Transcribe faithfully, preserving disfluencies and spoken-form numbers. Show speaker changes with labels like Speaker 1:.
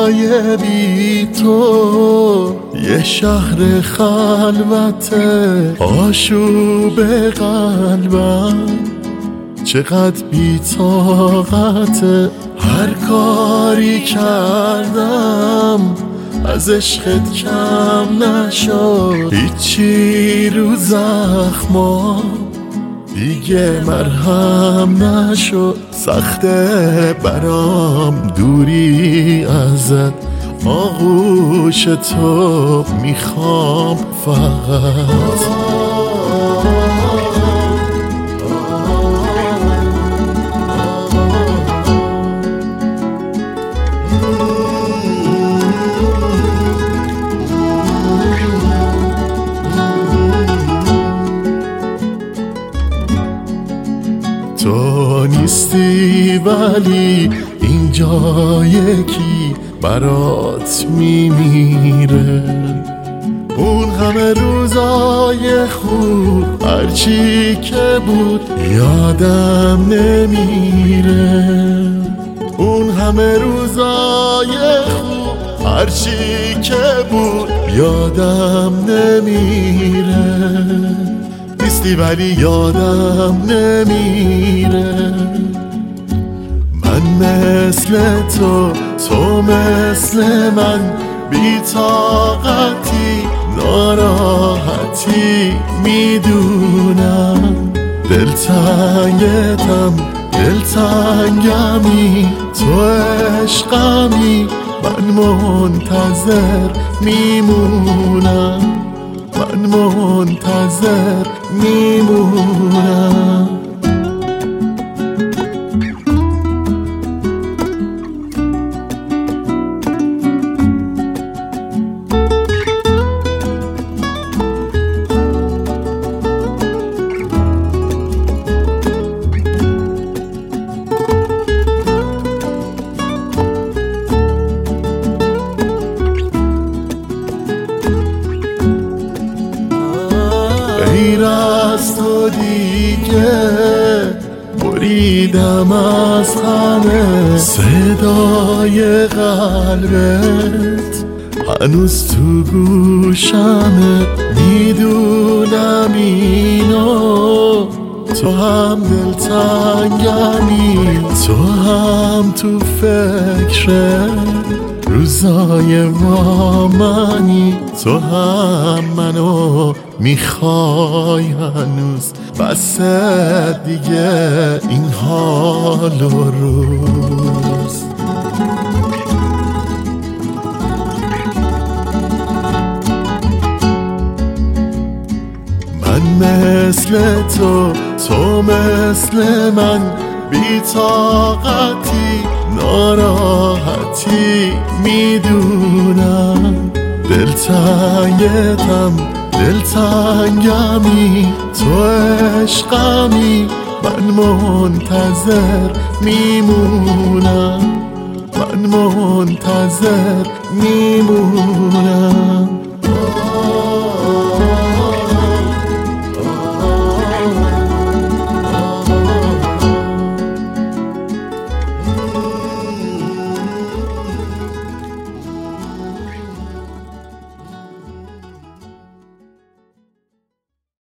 Speaker 1: دنیای بی تو یه شهر خلوته، آشوب قلبم چقدر بی طاقته. هر کاری کردم از عشقت کم نشد، هیچی رو زخما دیگه مرهم نشد. سخته برام دوری ازت، آغوش تو میخوام فقط. تو نیستی ولی اینجا یکی برات میمیره. اون همه روزای خوب هرچی که بود یادم نمیره. اون همه روزای خوب هرچی که بود یادم نمیره. نیستی ولی یادم نمیره. من مثل تو، تو مثل من، بی طاقتی ناراحتی میدونم. دلتنگتم دلتنگمی، تو عشقمی، من منتظر میمونم، من منتظر میمونم. غیر از تو دیگه بریدم از همه، صدای قلبت هنوز تو گوشمه. میدونم اینو، تو هم دلتنگمی، تو هم تو فکر روزای ما منی. تو هم منو میخوای هنوز، بس دیگه این حال و روز. من مثل تو، تو مثل من، بی طاقتی ناراحتی میدونم. دلتنگتم دلتنگمی، تو عشقمی، من منتظر میمونم، من منتظر میمونم.